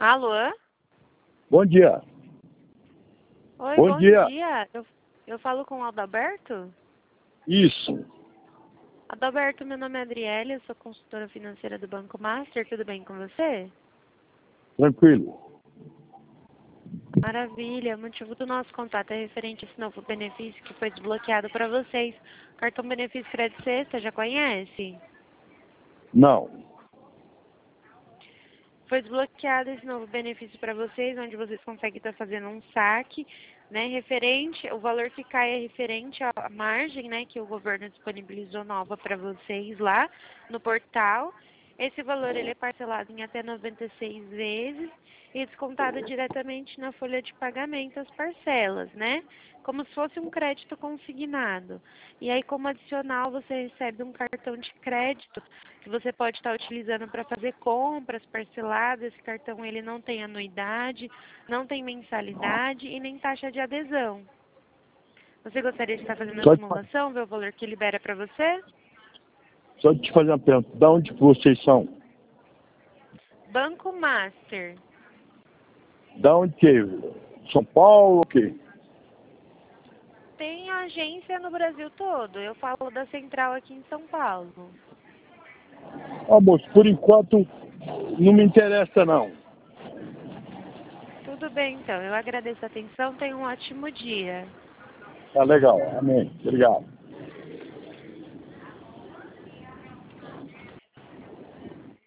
Alô? Bom dia. Oi, Bom bom dia. dia. Eu falo com o Adalberto? Isso. Adalberto, meu nome é Adriele, eu sou consultora financeira do Banco Master, tudo bem com você? Tranquilo. Maravilha, o motivo do nosso contato é referente a esse novo benefício que foi desbloqueado para vocês. Cartão Benefício Crédito Sexta, já conhece? Não. Foi desbloqueado esse novo benefício para vocês, onde vocês conseguem estar fazendo um saque, né, referente, o valor que cai é referente à margem, né, que o governo disponibilizou nova para vocês lá no portal. Esse valor ele é parcelado em até 96 vezes e descontado diretamente na folha de pagamento as parcelas, né? Como se fosse um crédito consignado. E aí, como adicional, você recebe um cartão de crédito que você pode estar utilizando para fazer compras parceladas. Esse cartão ele não tem anuidade, não tem mensalidade e nem taxa de adesão. Você gostaria de estar fazendo a Só, simulação, ver o valor que libera para você? só te fazer uma pergunta. Da onde que vocês são? Banco Master. Da onde que é? São Paulo ou quê? Tem agência no Brasil todo. Eu falo da central aqui em São Paulo. Ah, moço, por enquanto não me interessa não. Tudo bem, então. Eu agradeço a atenção. Tenha um ótimo dia. Tá legal. Amém. Obrigado.